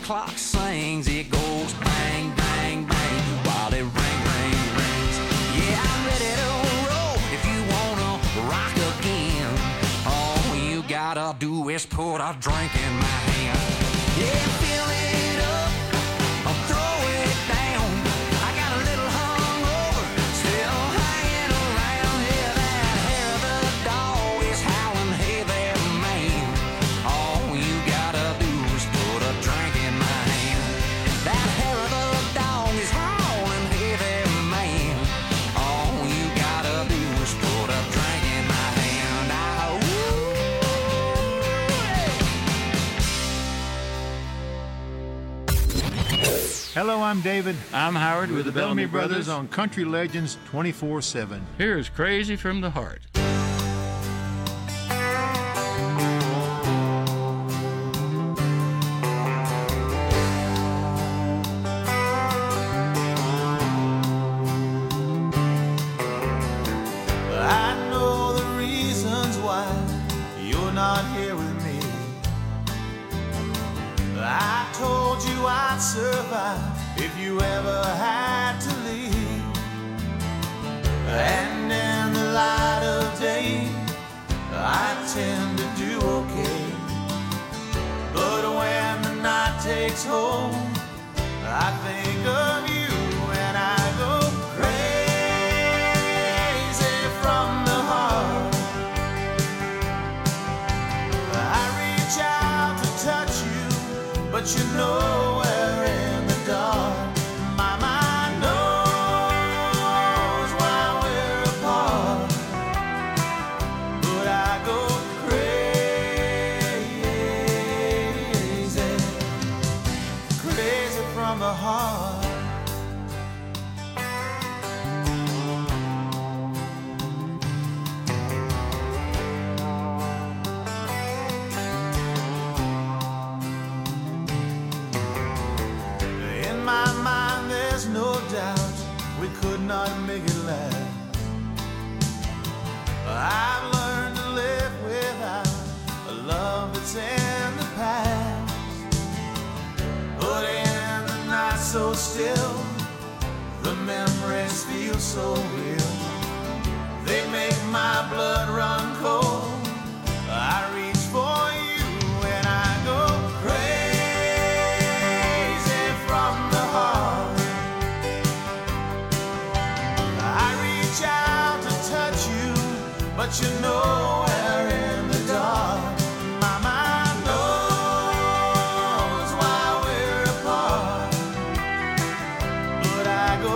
clock sings, it goes bang, bang, bang, while it ring, ring, rings. Yeah, I'm ready to roll if you wanna rock again. All you gotta do is put a drink in my hand. Yeah, fill it up, I'll throw it down. I got a little hungover, still hanging around. Yeah, that hair of the dog is howling, hey there, man. All you gotta do is put a drink in my hand. That hair of the dog is howling, hey there, man. All you gotta do is put a drink in my hand. Now, Hello, I'm David. I'm Howard We're with the Bellamy Brothers on Country Legends 24/7. Here's Crazy from the Heart. I know the reasons why you're not here with me. I told you I'd survive if you ever had to leave. And in the light of day, I tend to do okay. But when the night takes hold, I think of you and I go crazy from the heart. I reach out to touch you, but you're nowhere in the dark. My mind knows why we're apart, but I go crazy, crazy from the heart. In my mind there's no doubt we could not make it last. I've learned to live without a love that's in the past. But in the night so still, the memories feel so real. They make my blood run cold. I reach for you and I go crazy from the heart. I reach out to touch you, but you're nowhere in the dark. My mind knows why we're apart, but I go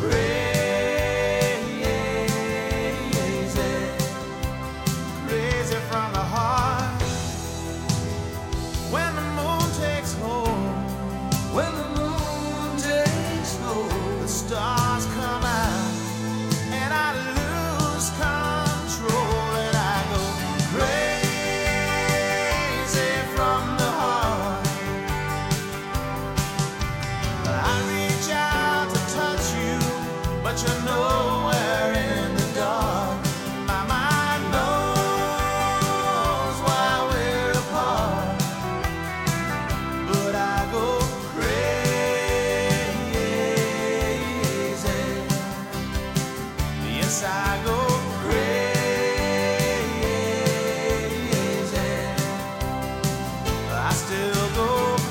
crazy, crazy from the heart. When the moon takes hold, when the moon takes hold, the stars come out and I lose control and I go crazy from the heart. I reach out to touch you, but you're nowhere in the dark. My mind knows why we're apart, but I go crazy. Yes, I go crazy. I still go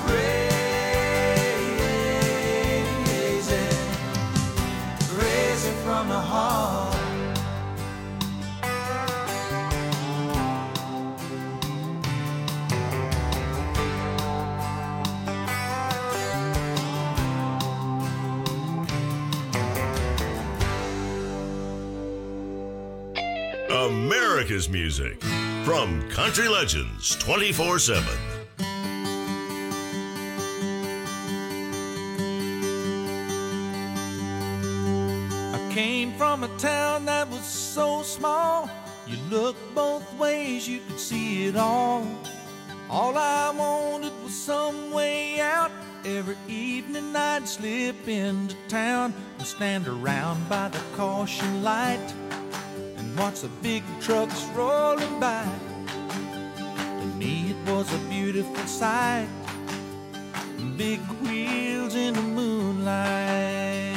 crazy, crazy from the heart. America's music from Country Legends 24/7. I came from a town that was so small. You look both ways, you could see it all. All I wanted was some way out. Every evening I'd slip into town and stand around by the caution light and watch the big trucks rolling by. To me it was a beautiful sight. big wheels in the moonlight.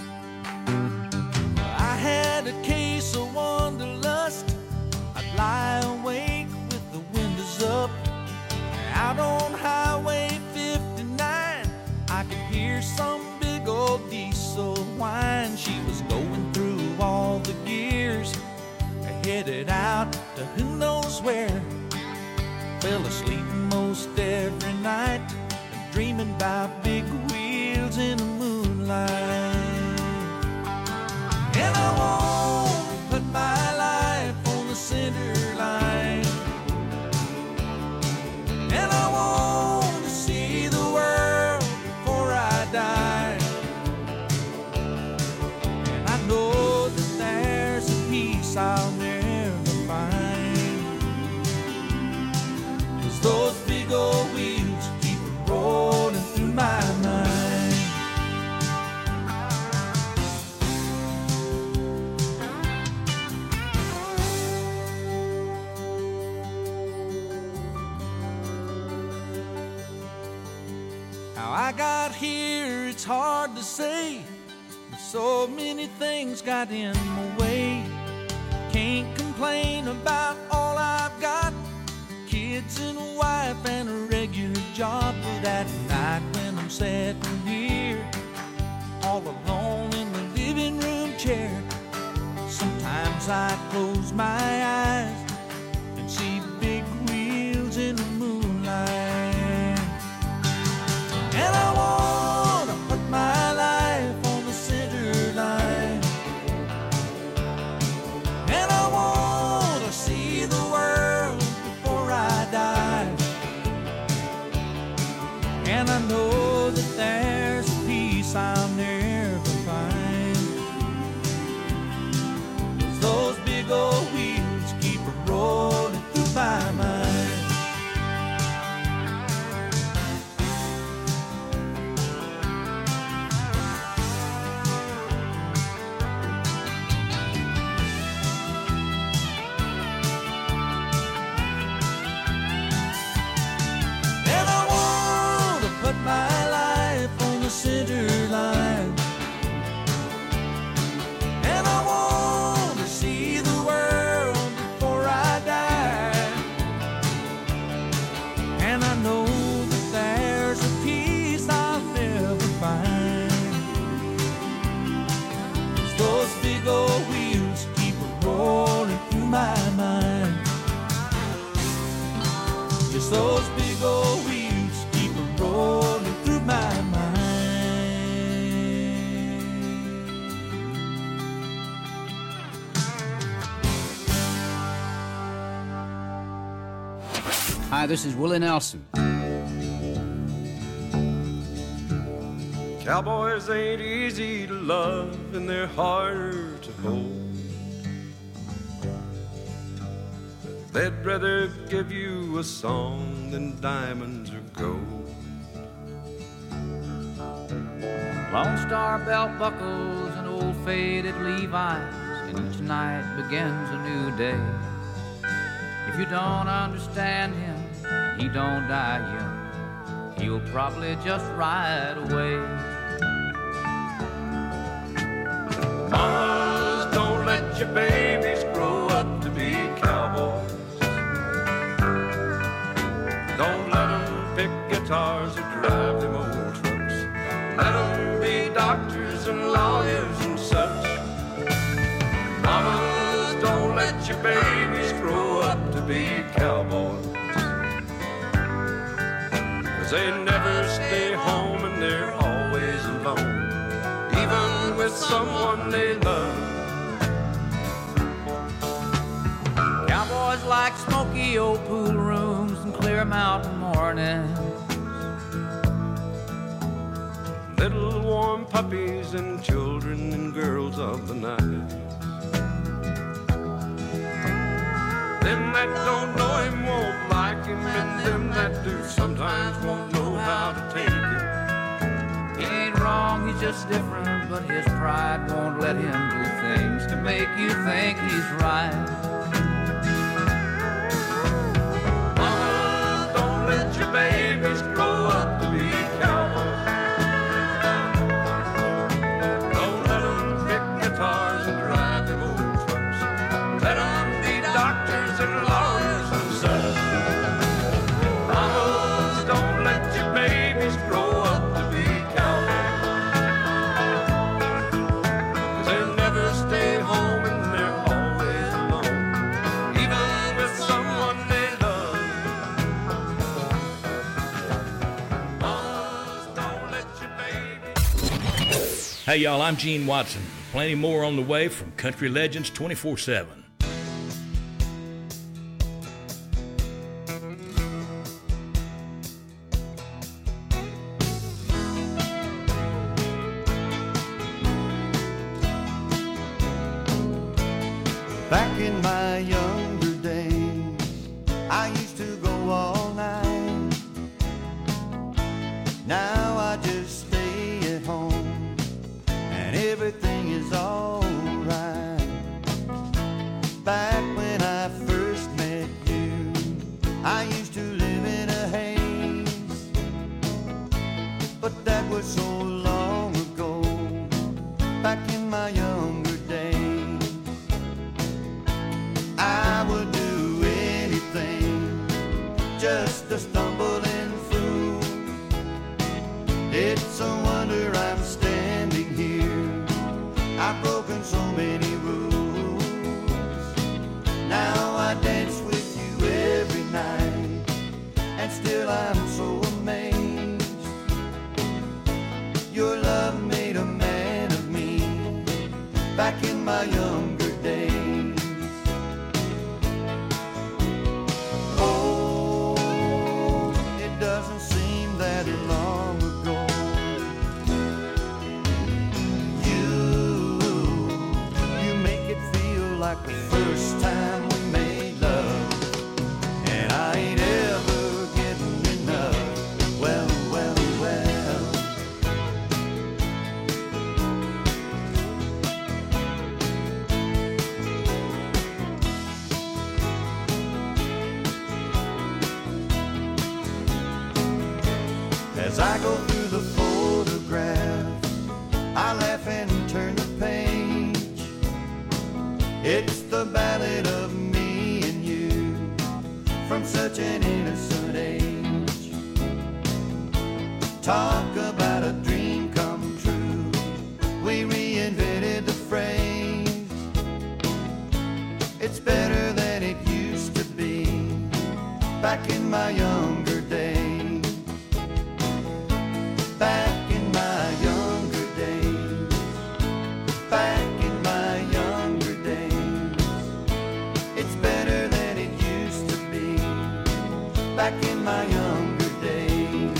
I had a case of wanderlust. I'd lie awake with the windows up. Out on Highway 59, I could hear some big old diesel whine. She was going through all the gears, headed out to who knows where. Fell asleep most every night, dreaming about big wheels in the moonlight. And I won't put my life on the center line. And I want to see the world before I die. And I know that there's a peace I'll never find. 'Cause those big old wheels keep rolling through my mind. How I got here, it's hard to say, but so many things got in my way. Can't complain about all I've got, kids and a wife and a regular job. But at night when I'm sitting here, all alone in the living room chair, sometimes I close my eyes and see big wheels in the moonlight. And I wanna put my life on the center line. And I wanna see the world before I die. And I know that there's a peace I'll never find. 'Cause those big old wheels keep rolling through my mind. And I want to put my life on the center line. And I want to see the world before I die. And I know that there's a peace I'll never find. 'Cause those big old wheels keep rolling through my mind. Just those big old wheels keep rolling through my mind. Hi, this is Willie Nelson. Cowboys ain't easy to love and they're harder to hold. They'd rather give you a song than diamonds or gold. Lone Star belt buckles and old faded Levi's, and each night begins a new day. If you don't understand him, he don't die young. He'll probably just ride away. Mamas, don't let your babies grow up to be cowboys. Don't let them pick guitars or drive them old trucks. Let them be doctors and lawyers and such. Mamas, don't let your babies grow up to be cowboys. 'Cause they never stay home and they're always alone, even with someone they love. Cowboys like smoky old pool rooms and clear mountain mornings. Little warm puppies and children and girls of the night. Them that don't know him won't like him, and them that do sometimes won't know how to take him. He ain't wrong, he's just different, but his pride won't let him do things to make you think he's right. Mama, don't let your babies grow up to be cowboys. Hey y'all, I'm Gene Watson. Plenty more on the way from Country Legends 24/7. Back in my younger days, I used to go all night. Now I just stay at home and everything is alright. Back when I first met you, I used to live in a haze, but that was so long ago. Back in my younger days, I would do anything just to stumble and through. It's a wonder I'm standing here. I've broken so many rules. Now I dance with you every night, and still I'm so amazed. Your love made a man of me back in my younger days. Oh, it doesn't seem that long ago. You make it feel like the first time we made love, and I ain't ever getting enough. Well, well, well. As I go through the photographs, I laugh and turn the page. It's the ballad of me and you from such an innocent age. Talk about a dream come true. We reinvented the phrase. It's better than it used to be back in my younger days. Back in my younger days. Back in my younger days. It's better than it used to be back in my younger days.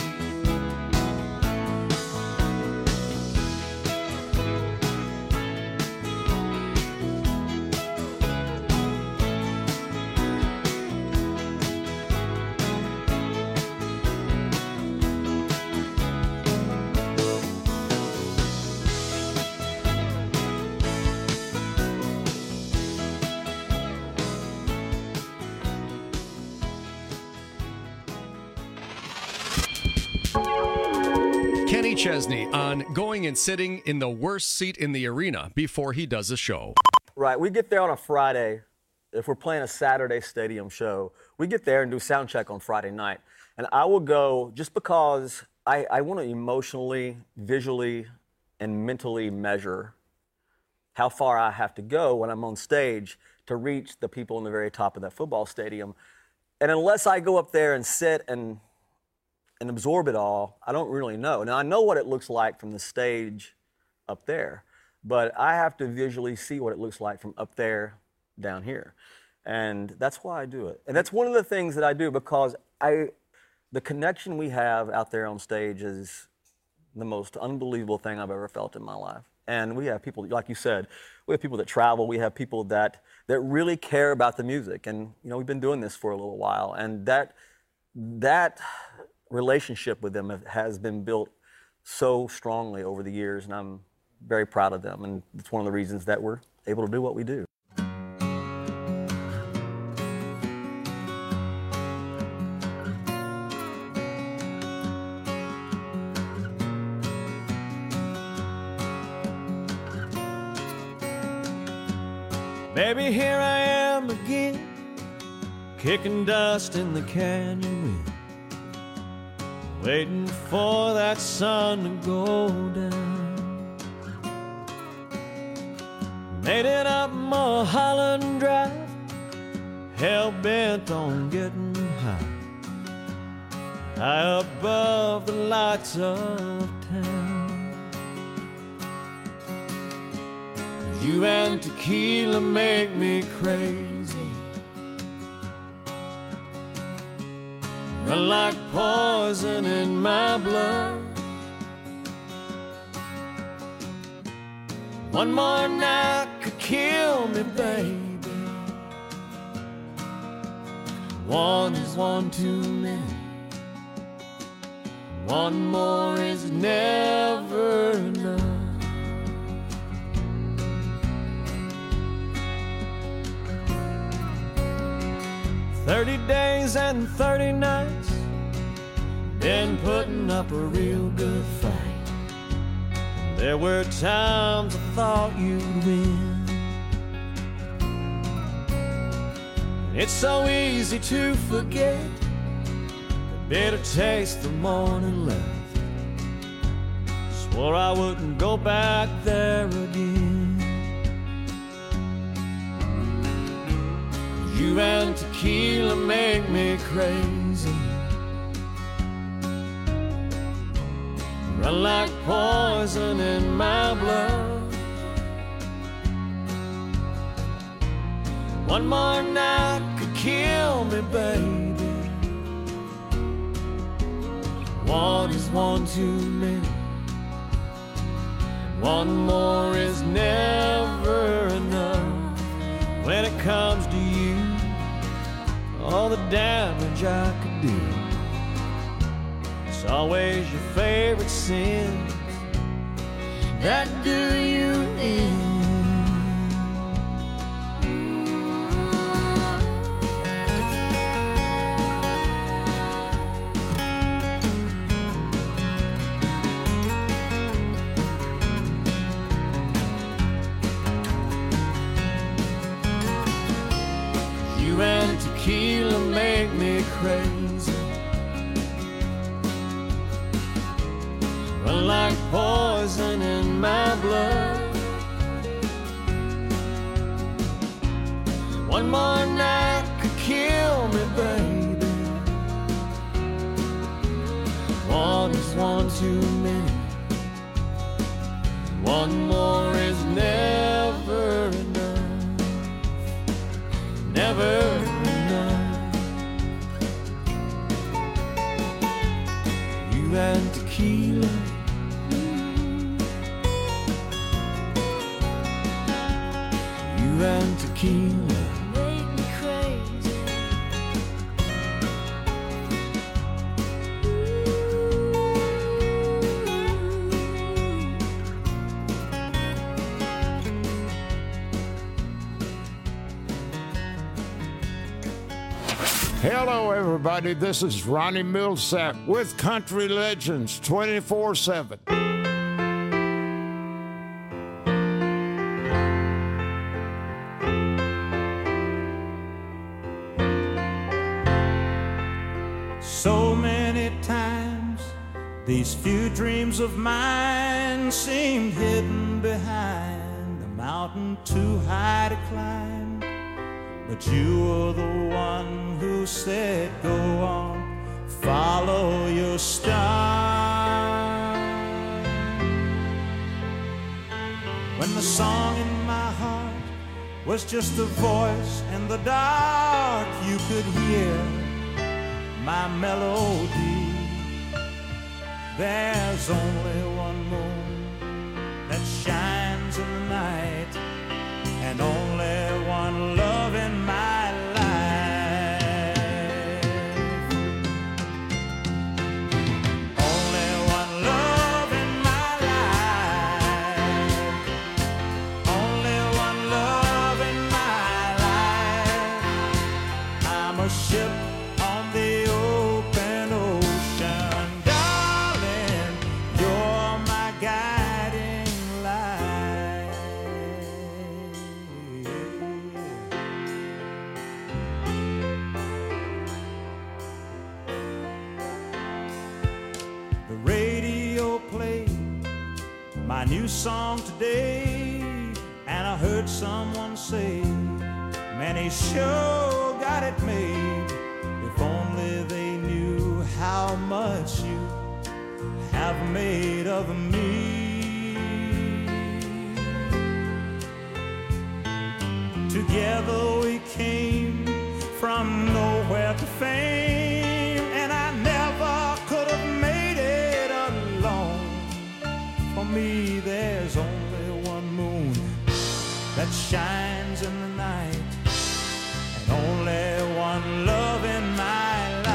Kenny Chesney on going and sitting in the worst seat in the arena before he does a show. Right, we get there on a Friday. If we're playing a Saturday stadium show, we get there and do sound check on Friday night. And I will go just because I want to emotionally, visually, and mentally measure how far I have to go when I'm on stage to reach the people in the very top of that football stadium. And unless I go up there and sit and absorb it all, I don't really know. Now, I know what it looks like from the stage up there, but I have to visually see what it looks like from up there down here. And that's why I do it. And that's one of the things that I do because the connection we have out there on stage is the most unbelievable thing I've ever felt in my life. And we have people, like you said, we have people that travel, we have people that really care about the music. And, you know, we've been doing this for a little while. And that relationship with them has been built so strongly over the years, and I'm very proud of them, and it's one of the reasons that we're able to do what we do. Baby, here I am again, kicking dust in the canyon wind, waiting for that sun to go down. Made it up Mulholland Drive, hell-bent on getting high above the lights of town. You and tequila make me crazy. Run like poison in my blood. One more night could kill me, baby. One is one too many. One more is never enough. 30 days and 30 nights, been putting up a real good fight. There were times I thought you'd win. It's so easy to forget the bitter taste the morning left. Swore I wouldn't go back there again. You and tequila make me crazy. Run like poison in my blood. One more night could kill me, baby. One is one too many. One more is never enough. When it comes to you, all the damage I could do, it's always your favorite sins that do you in. You and tequila make me crazy. Run like poison in my blood. One more night could kill me, baby. One is one too many. One more is never enough. Never enough. You and tequila. You and tequila make me crazy. Hello, everybody. This is Ronnie Millsap with Country Legends 24/7. So many times these few dreams of mine seemed hidden behind a mountain too high to climb. But you were the one who said, go on, follow your star. When the song in my heart was just a voice in the dark, you could hear my melody. There's only one moon that shines in the night, and only one love in my life. Only one love in my life. Only one love in my life. I'm a ship on the open ocean, darling, you're my guiding light. The radio played my new song today, and I heard someone say, man, he sure got it made. If only they knew how much you have made of me. Together we came from nowhere to fame, and I never could have made it alone. For me, there's only one moon that shines in the night, and only one love in my life.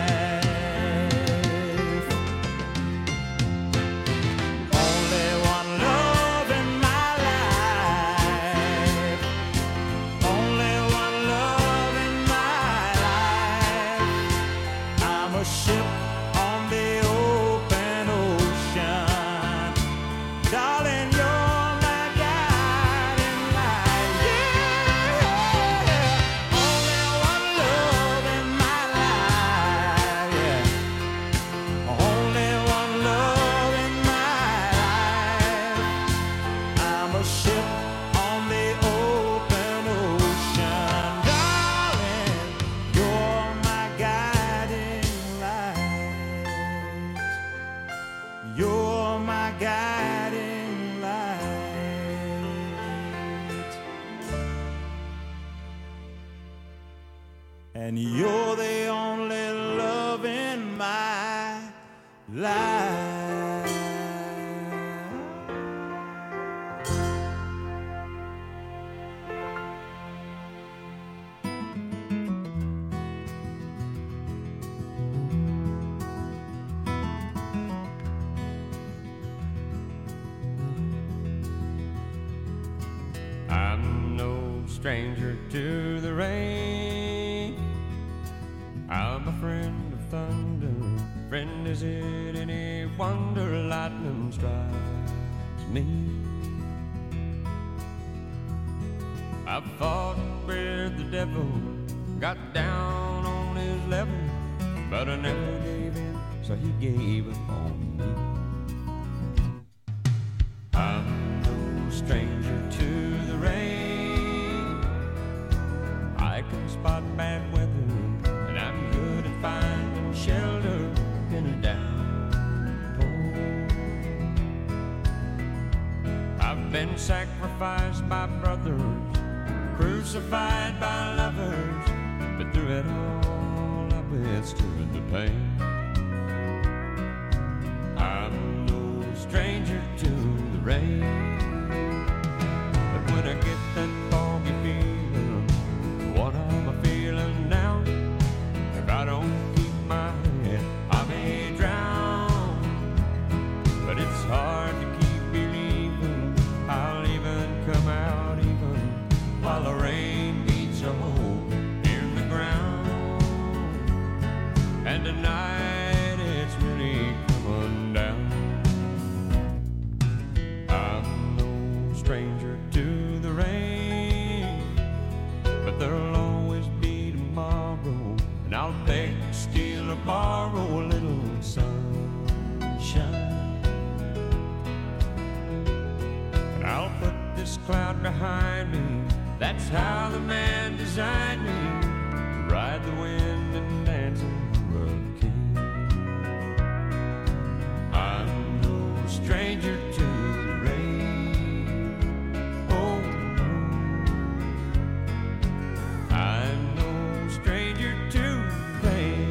Only one love in my life. Only one love in my life. I'm a ship on the open ocean. Darling, you're my guiding light. Yeah. Only one love in my life. Yeah. Only one love in my life. I'm a ship on the open ocean. Darling, you're my guiding light. You're my guiding light. And you're the only love in my life. I'm no stranger to the rain. I'm a friend of thunder. Friend, is it any wonder lightning strikes me? I've fought with the devil, got down on his level, but I never gave in, so he gave up on me. I'm no stranger to the rain. I can spot bad weather, and I'm good at finding shelter in a downpour. I've been sacrificed by brothers, crucified by lovers, but through it all I withstood the pain. I'm no stranger to the rain, but when I get that foggy feeling, what am I feeling now? If I don't keep my head, I may drown. But it's hard to keep believing I'll even come out even while the rain beats a hole in the ground. And tonight it's really coming down. I'm no stranger to the rain, but there'll always be tomorrow, and I'll beg, steal, or borrow a little sunshine. And I'll put this cloud behind me. That's how the man designed me, to ride the wind and dance in the hurricane. I'm no stranger to the rain. Oh no, I'm no stranger to rain.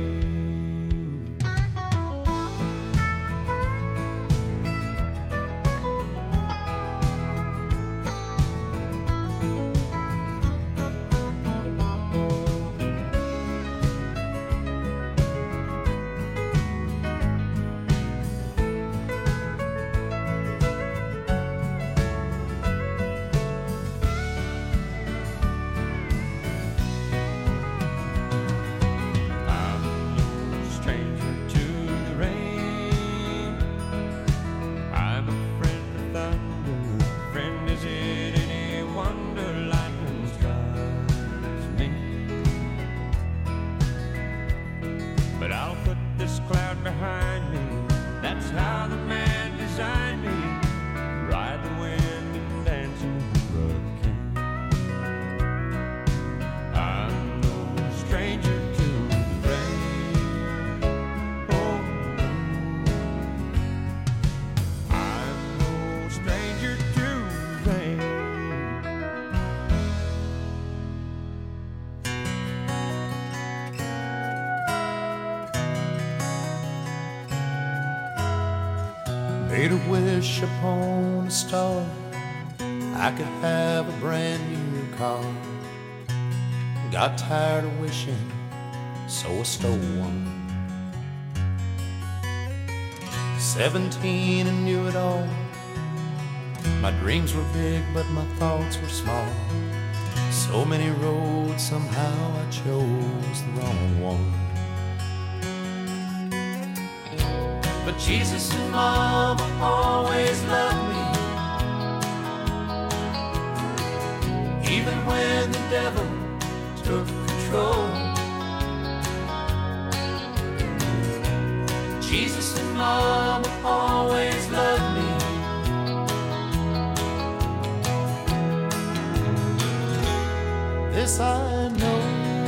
Made a wish upon a star, I could have a brand new car. Got tired of wishing, so I stole one. 17 and knew it all. My dreams were big, but my thoughts were small. So many roads, somehow I chose the wrong one. But Jesus and Mama always loved me, even when the devil took control. Jesus and Mama always loved me. This I know.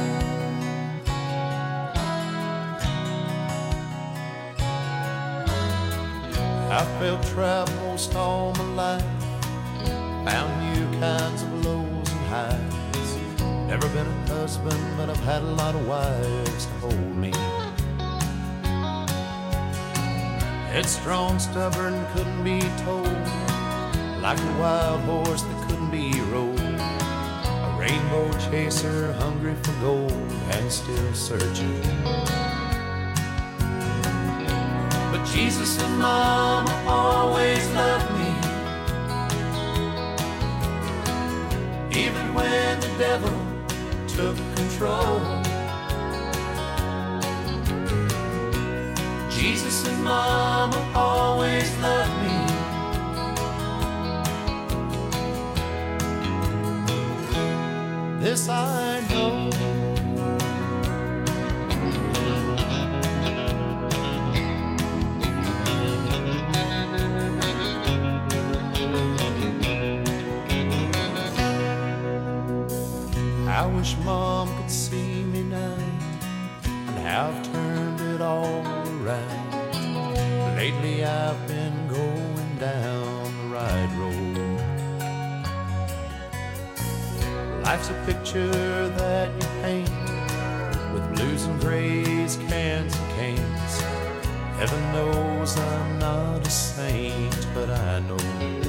I felt trapped most all my life, found new kinds of lows and highs. Never been a husband, but I've had a lot of wives to hold me. Headstrong, stubborn, couldn't be told, like a wild horse that couldn't be rode. A rainbow chaser, hungry for gold and still searching. But Jesus and Mama always loved me, even when the devil took control. Jesus and Mama always loved me. This I know. I wish Mom could see me now and how I've turned it all around. Lately I've been going down the right road. Life's a picture that you paint with blues and grays, cans and canes. Heaven knows I'm not a saint, but I know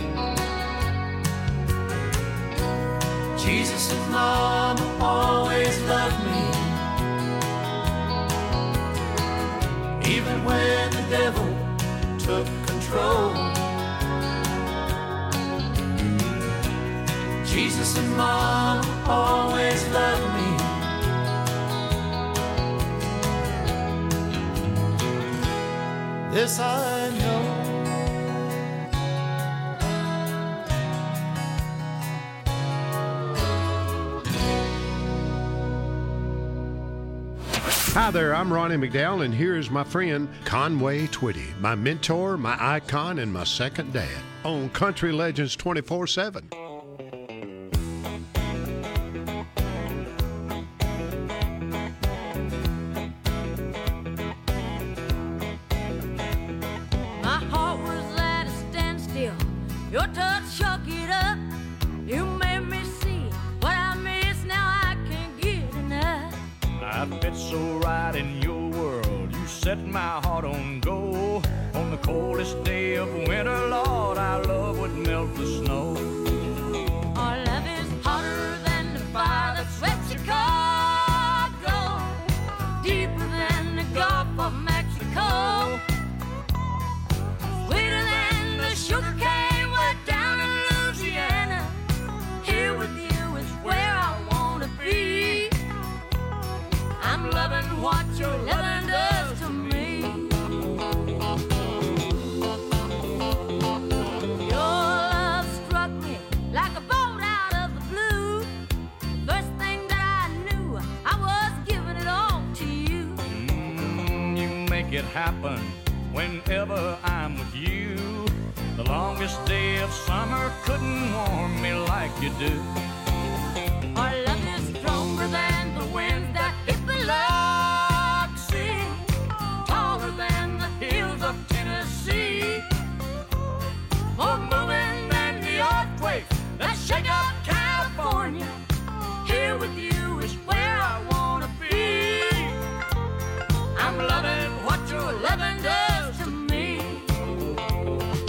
Jesus and Mama always loved me, even when the devil took control. Jesus and Mama always loved me. This I know. Hi there, I'm Ronnie McDowell, and here is my friend Conway Twitty, my mentor, my icon, and my second dad on Country Legends 24/7. My heart was at a standstill. Your touch shook it up. You made me see what I miss. Now I can't get enough. I fit so right in your world. You set my heart on go. On the coldest day of winter, Lord, our love would melt the snow. Our love is hotter than the fire that swept Chicago, deeper than the Gulf of Mexico, sweeter than the sugar cane way down in Louisiana. Here with you is where I want to be. I'm loving what your loving does to me. Your love struck me like a bolt out of the blue. First thing that I knew, I was giving it all to you. You make it happen whenever I'm with you. The longest day of summer couldn't warm me like you do. Our love is stronger than the winds that hit Biloxi, taller than the hills of Tennessee, more moving than the earthquakes that shake up California. Here with you is where I want to be. I'm loving what your loving does to me.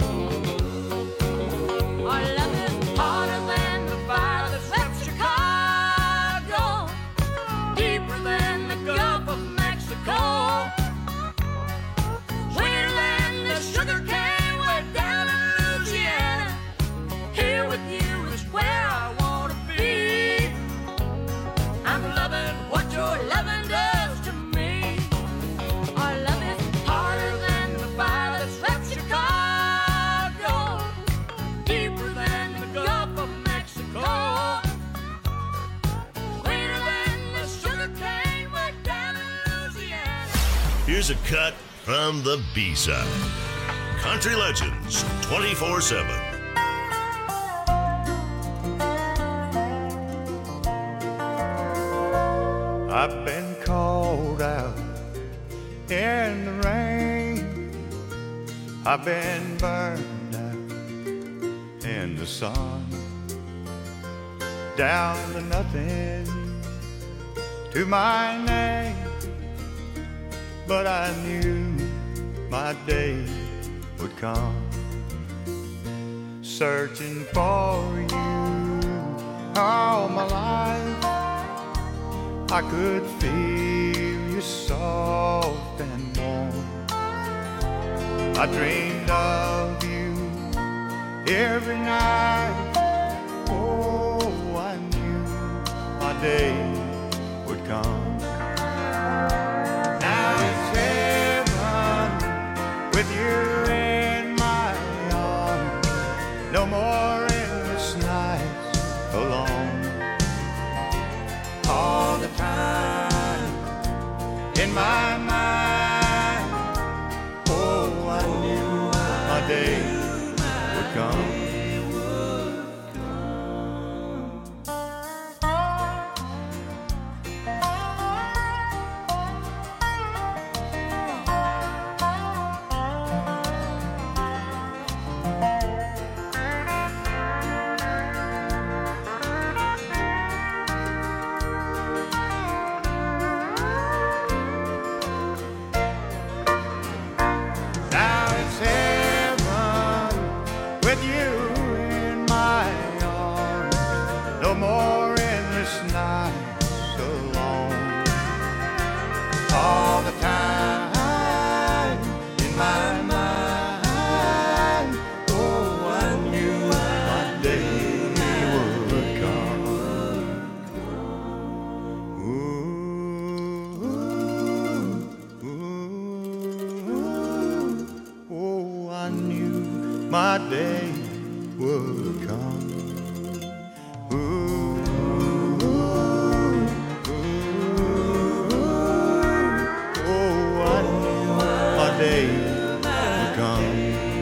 Here's a cut from the B-side. Country Legends 24/7. I've been called out in the rain. I've been burned out in the sun. Down to nothing to my name. But I knew my day would come. Searching for you all my life. I could feel you soft and warm. I dreamed of you every night. Oh, I knew my day would come. Now it's heaven with you in my arms. No more endless nights alone. All the time in my mind. Oh, I knew my day would come. My day would come. Ooh, ooh, ooh, oh, I knew my day would come.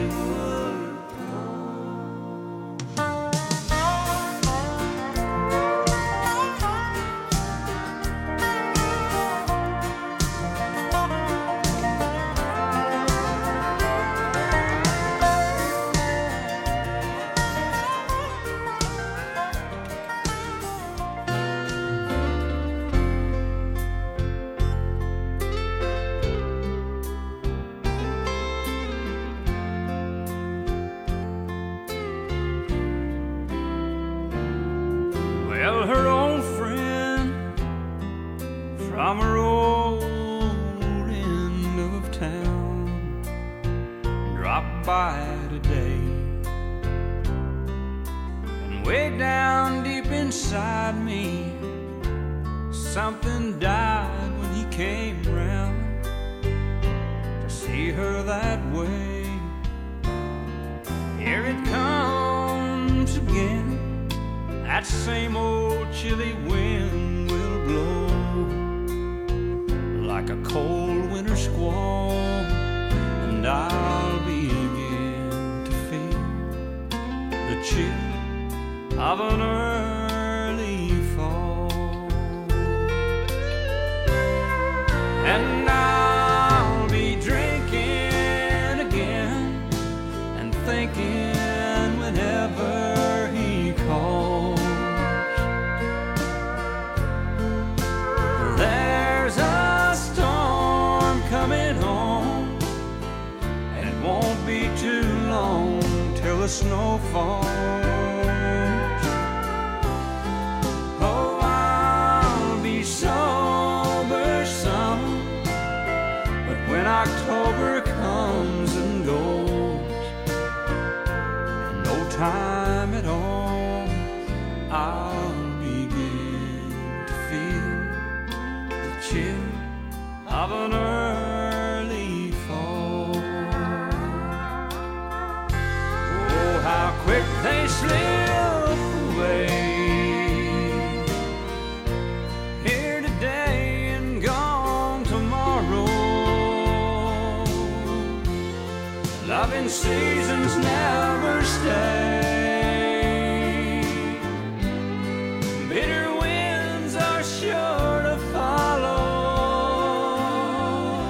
Well, her old friend from her old end of town dropped by today. And way down deep inside me, something died when he came round. To see her that way, here it comes again. That same old chilly wind will blow like a cold winter squall, and I'll begin to feel the chill of an early fall. And I'll be drinking again and thinking whenever he calls. There's a storm coming home, and it won't be too long till the snow falls. Oh, I'll be sober some, but when October comes and goes, in no time at all, I'll begin to feel the chill of an early fall. Oh, how quick they slip Loving seasons never stay. Bitter winds are sure to follow.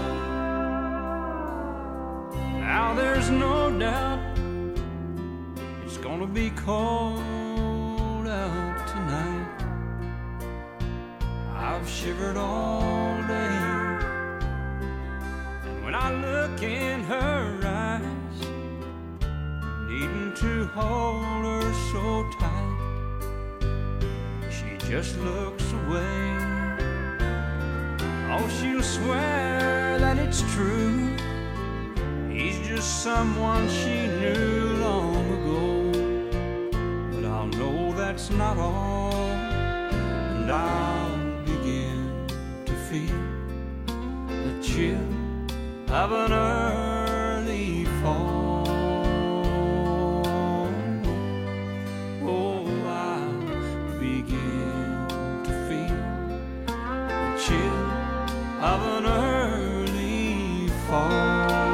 Now there's no doubt it's gonna be cold out tonight. I've shivered all day, and when I look in her eyes, needing to hold her so tight, she just looks away. Oh, she'll swear that it's true, he's just someone she knew long ago. But I'll know that's not all, and I'll begin to feel the chill of an early fall. Oh, I'll begin to feel the chill of an early fall.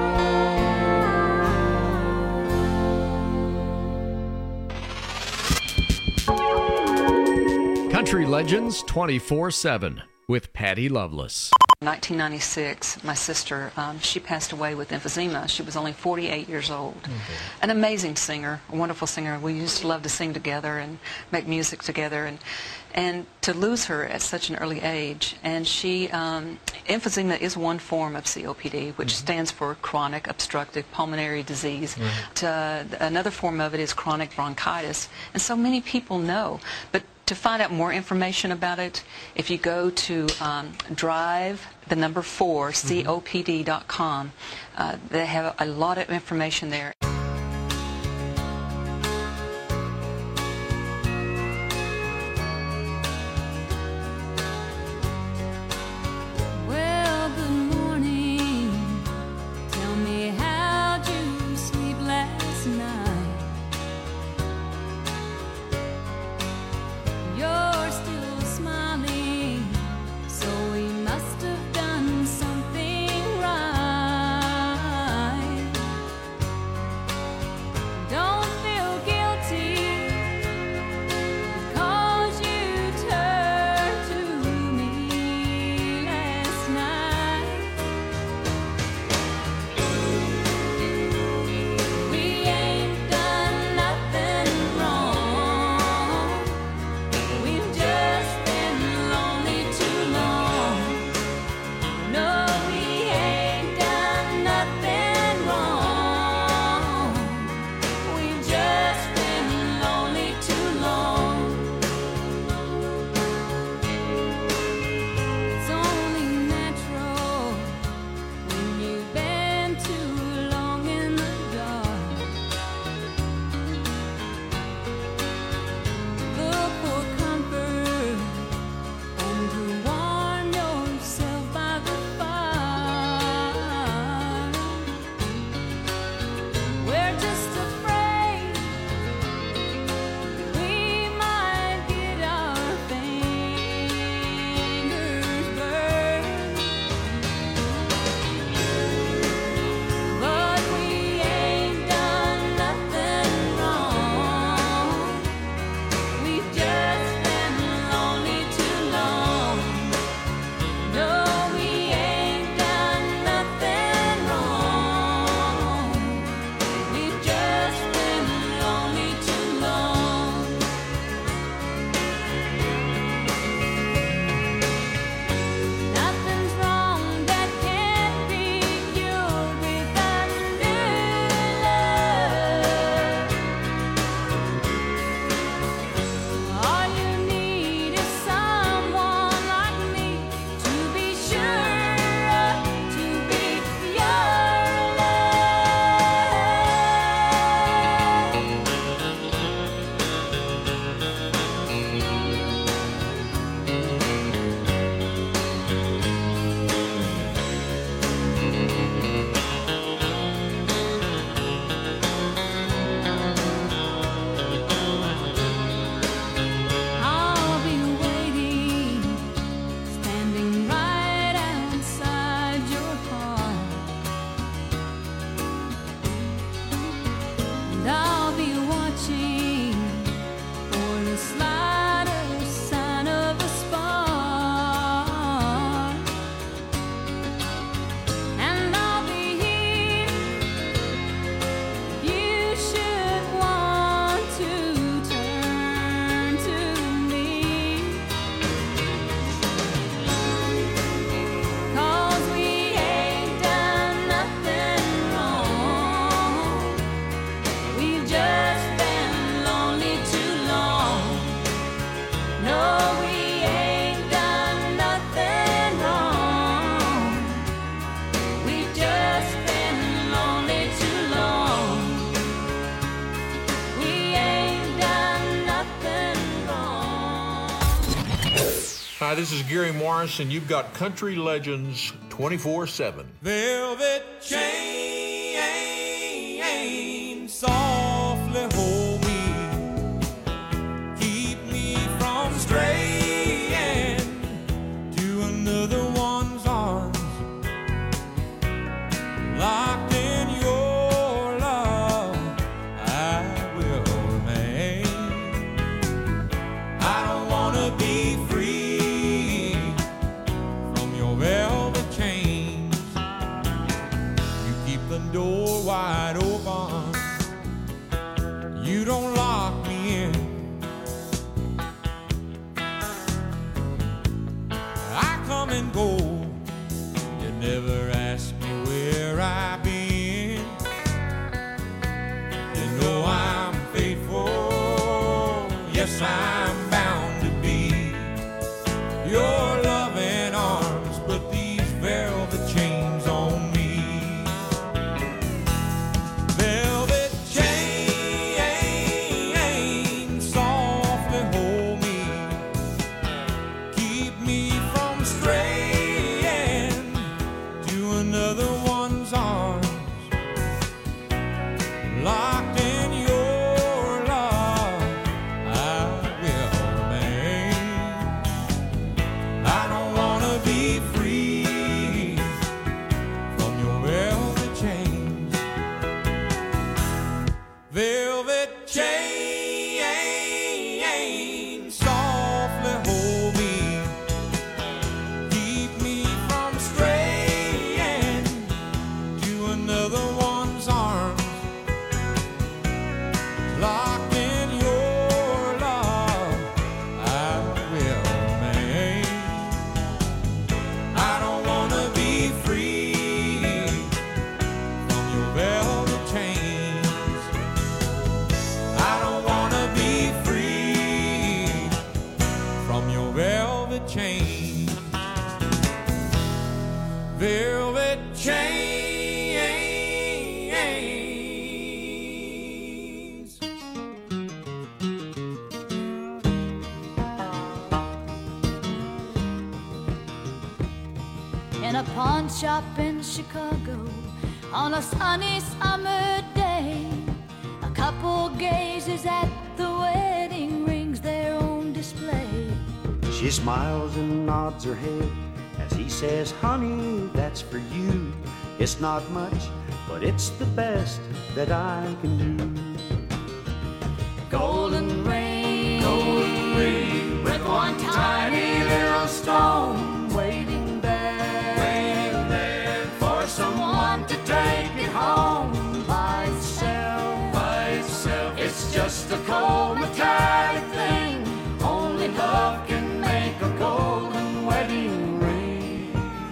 Country Legends 24/7 with Patty Loveless. 1996, my sister, she passed away with emphysema. She was only 48 years old. An amazing singer, a wonderful singer. We used to love to sing together and make music together, and to lose her at such an early age. And she, emphysema is one form of COPD, which stands for chronic obstructive pulmonary disease. Another form of it is chronic bronchitis, and so many people know. But to find out more information about it, if you go to drive4copd.com, they have a lot of information there. Well, good morning. Tell me, how'd you sleep last night? You're still smiling, so we must have done something right. Hi, this is Gary Morris, and you've got Country Legends 24/7. Velvet chain, softly hold me, keep me from straying to another one's arms, locked in your love, I will remain. I don't wanna be free from your velvet chains. You keep the door wide open, you don't lock me in. I come and go, you never ask me where I've been. You know I'm faithful, yes I'm bound to be your loving arms, but these velvet chains on me. Velvet chain, softly hold me, keep me from straying to another one's arms, locked in your love, I will remain. I don't wanna be free from your velvet chains. Velvet chain, softly hold me, keep me from straying to another one's arms, locked in your love, I will remain. I don't wanna be free from your velvet chains. I don't wanna be free from your velvet chains. Velvet chains. In a pawn shop in Chicago on a sunny summer day, a couple gazes at the wedding rings they're on display. She smiles and nods her head as he says, honey, that's for you. It's not much, but it's the best that I can do. Golden ring with one tiny little stone waiting there for someone to take it home by itself. It's just a cold metallic thing, only love can make a golden wedding ring.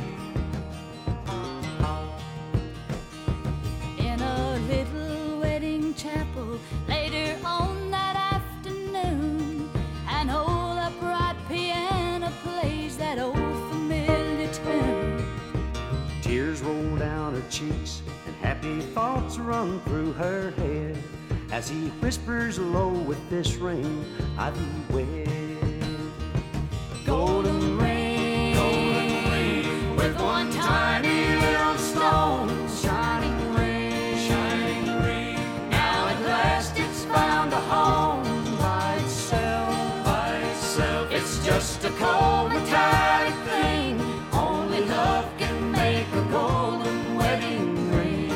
In a little wedding chapel later on that afternoon, an old upright piano plays that old familiar tune. Tears roll down her cheeks and happy thoughts run through her head as he whispers low, with this ring I thee wed. Golden ring with one tiny little stone, shining ring. Now at last it's found a home by itself. It's just a cold metallic thing, only love can make a golden wedding ring.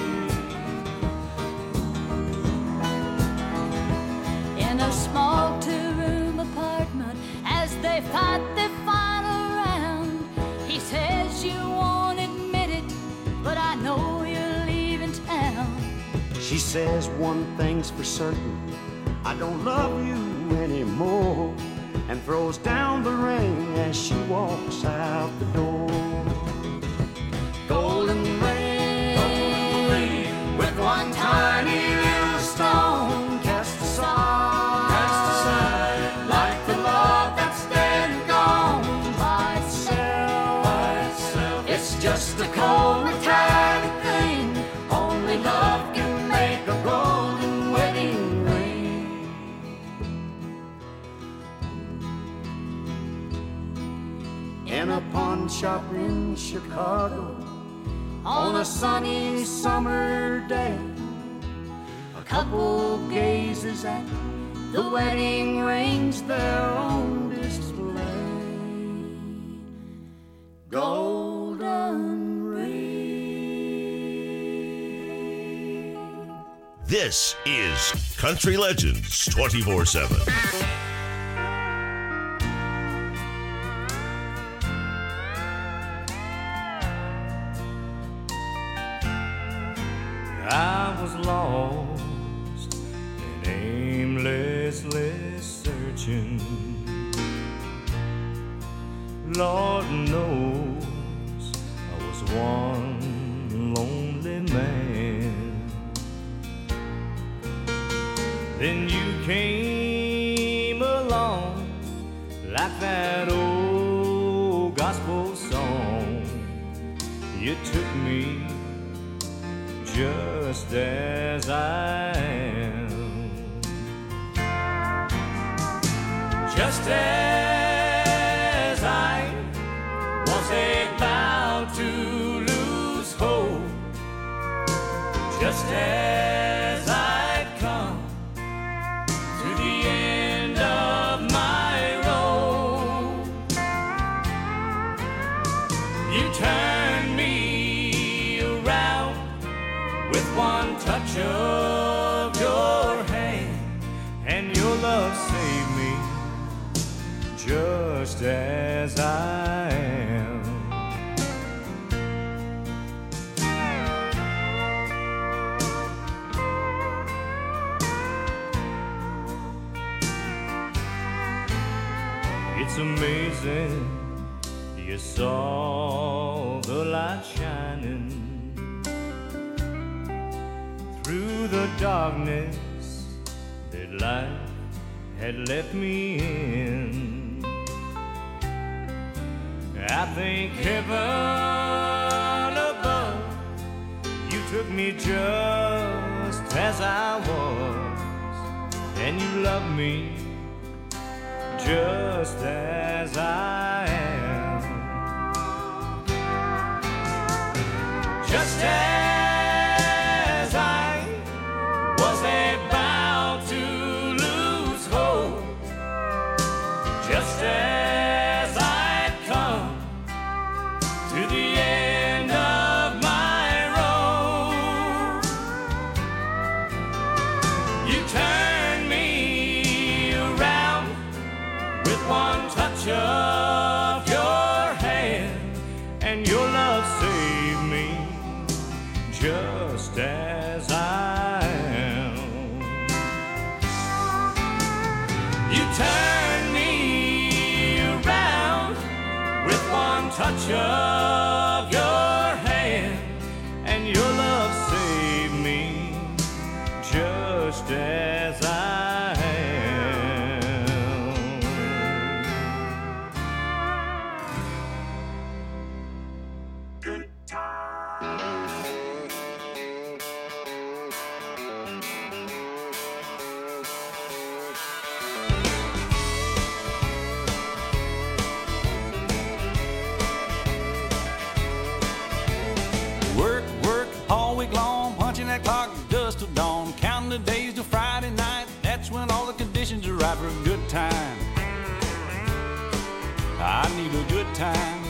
In a small two-room apartment, as they fight their final round, he says, you won't admit it, but I know you're leaving town. She says, one thing's for certain, I don't love you anymore, and throws down the ring as she walks out the door. Golden ring with one tiny little stone cast aside, like the love that's dead and gone by itself. It's just a cold metallic thing, only love can make a golden wedding ring. shop in Chicago on a sunny summer day. A couple gazes at the wedding rings there on display. Golden ring. This is Country Legends 24/7. I was lost and aimlessly searching. Lord knows I was one lonely man. Then you came along like that old gospel song. You took me just as I am, just as I was about to lose hope, just as I'd come to the end of my road. You turned me around with one touch of your hand, and your love saved me just as I am. It's amazing you saw the light shining through the darkness that life had left me in. I thank heaven above, you took me just as I was, and you loved me just as I am. Just as I was about to lose hope, just as I'd come to the end of my road. You turned me around with one touch of your hand, and your love saved me just as I am. You turned me around with one touch of your hand, and your love saved me just as I am. Good Work, work all week long, punching that clock just till dawn, counting the days till Friday night. That's when all the conditions are right for a good time. I need a good time.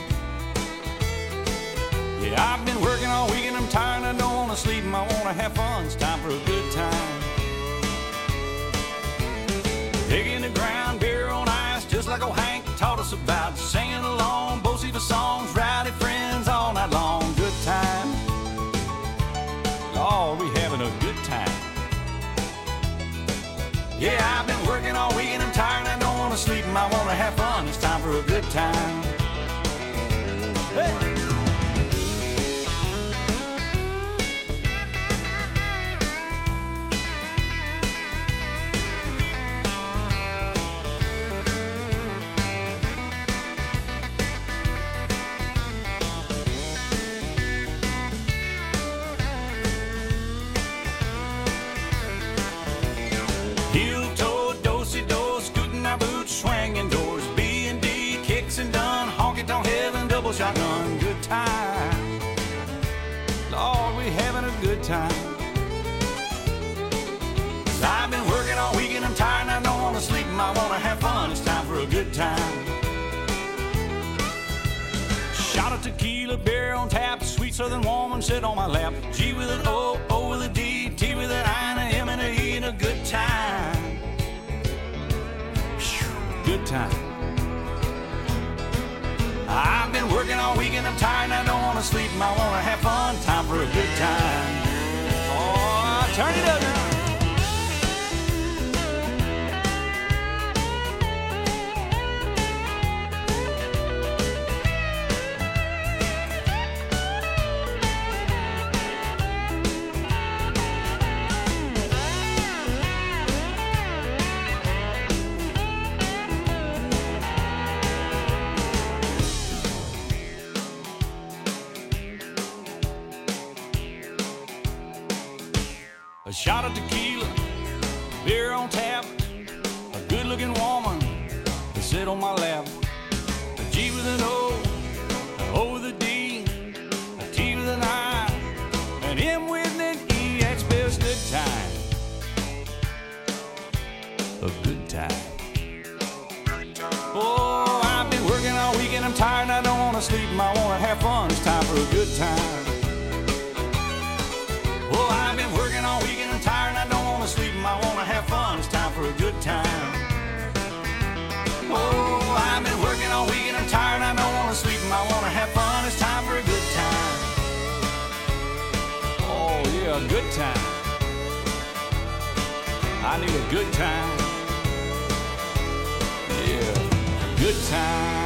Yeah, I've been working all week and I'm tired. I don't want to sleep and I want to have fun. It's time for a good time. Digging the ground, beer on ice, just like old Hank taught us about. Singing along, Bo Siva songs, rowdy friends all night long. Good time. Oh, we having a good time. Yeah, I've been working all week and I'm tired. I don't want to sleep and I want to have fun. It's time for a good time. Hey. Heel toe, do-si-do, scooting our boots, swinging doors, B&D, kicks and done, shotgun, good time. Lord, we having a good time. 'Cause I've been working all week and I'm tired and I don't want to sleep and I want to have fun. It's time for a good time. Shot of tequila, beer on tap, sweet southern woman sit on my lap. G with an O, O with a D, T with an I and a M and a E and a good time. Good time. I've been working all week and I'm tired and I don't want to sleep and I want to have fun. Time for a good time. Oh, turn it up now. A shot of tequila, beer on tap, a good-looking woman to sit on my lap. A G with an O, an O with a D, a T with an I, an M with an E. That spells good time. A good time. Oh, I've been working all week and I'm tired and I don't want to sleep and I want to have fun. It's time for a good time. Oh, I've been working all week and I'm tired and I don't want to sleep and I want to have fun. It's time for a good time. Oh, I've been working all week and I'm tired and I don't want to sleep and I want to have fun. It's time for a good time. Oh, yeah, a good time. I need a good time. Yeah, good time.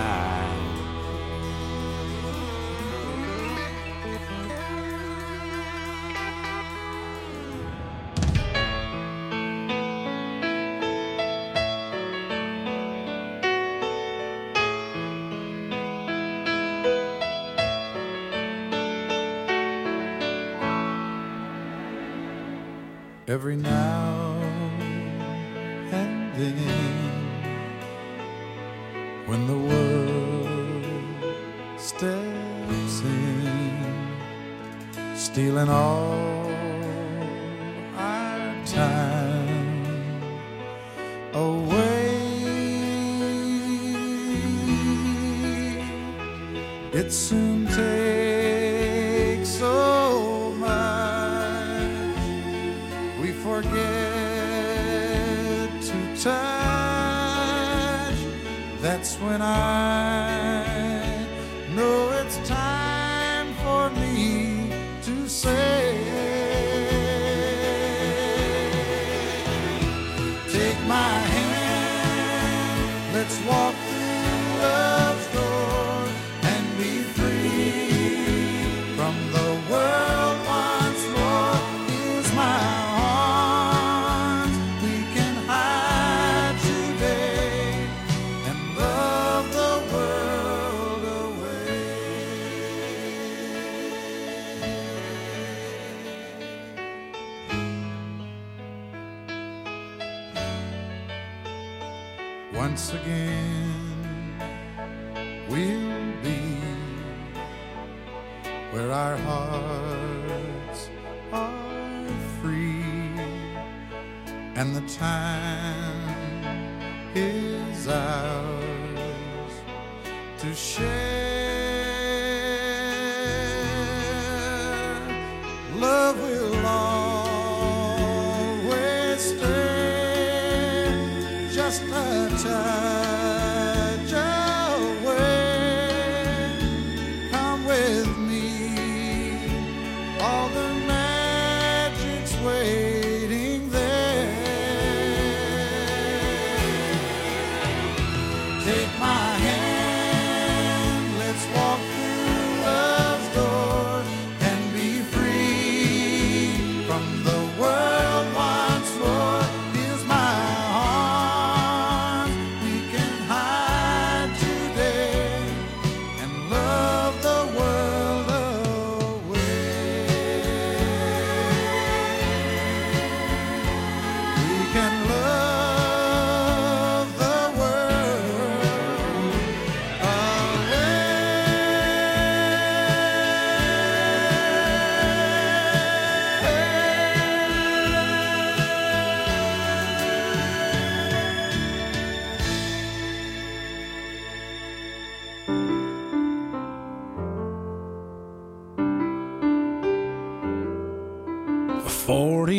Every now and then, when the world steps in, stealing all our time away, it soon takes so much we forget to touch. That's when I know it's time for me to say, take my hand, let's walk through love's door and be free from the world once more. Is my arms we can hide today and love the world away. Once again we'll be where our hearts are free and the time is ours to share. Love will always stay just a touch away. Come with me, all the magic's waiting there. Take my hand, let's walk through love's door and be free from the world once more. Here's my arms we can hide today and love the world away. We can love the world away.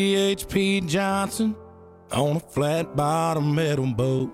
C.H.P. Johnson on a flat-bottom metal boat.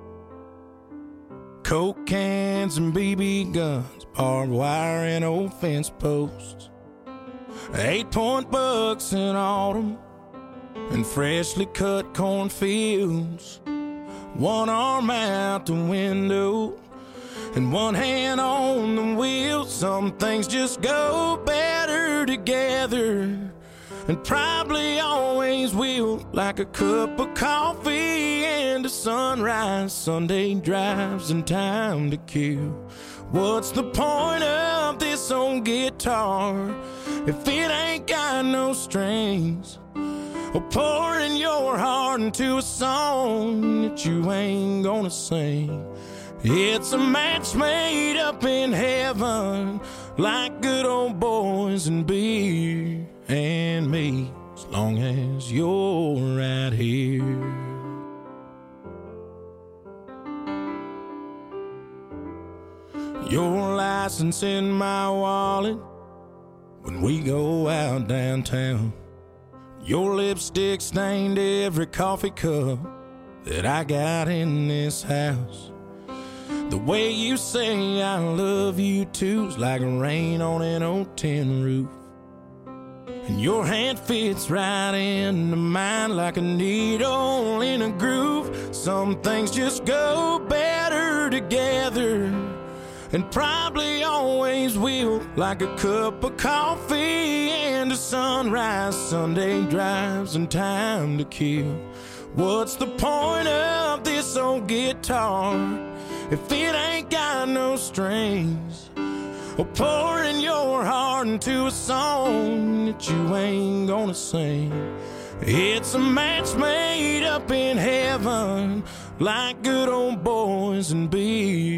Coke cans and BB guns, barbed wire and old fence posts. 8-point bucks in autumn and freshly cut cornfields. One arm out the window and one hand on the wheel. Some things just go better together, and probably always will. Like a cup of coffee and a sunrise, Sunday drives and time to kill. What's the point of this old guitar if it ain't got no strings? Or pouring your heart into a song that you ain't gonna sing. It's a match made up in heaven, like good old boys and beer and me, as long as you're right here. Your license in my wallet when we go out downtown. Your lipstick stained every coffee cup that I got in this house. The way you say I love you too's like rain on an old tin roof. And your hand fits right into mine like a needle in a groove. Some things just go better together, and probably always will. Like a cup of coffee and a sunrise, Sunday drives and time to kill. What's the point of this old guitar if it ain't got no strings? Or pouring your heart into a song that you ain't gonna sing. It's a match made up in heaven, like good old boys and beer